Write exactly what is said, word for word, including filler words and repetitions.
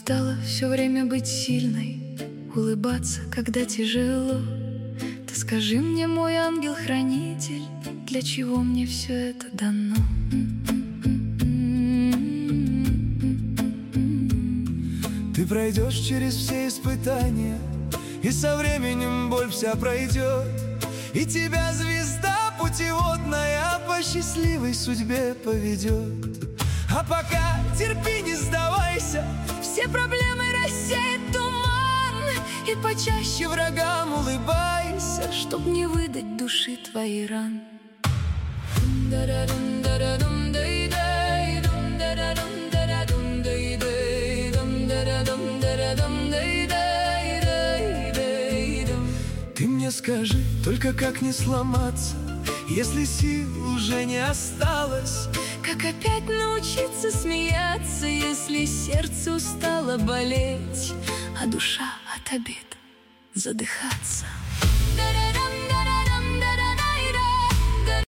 устала все время быть сильной, улыбаться, когда тяжело. Ты скажи мне, мой ангел-хранитель, для чего мне все это дано? Ты пройдешь через все испытания, и со временем боль вся пройдет, и тебя звезда путеводная по счастливой судьбе поведет. А пока терпи, не сдавайся, все проблемы рассеет туман, и почаще врагам улыбайся, чтоб не выдать души твоей ран. Ты мне скажи, только как не сломаться, если сил уже не осталось? Как опять научиться смеяться, если сердце устало болеть, а душа от обид задыхаться?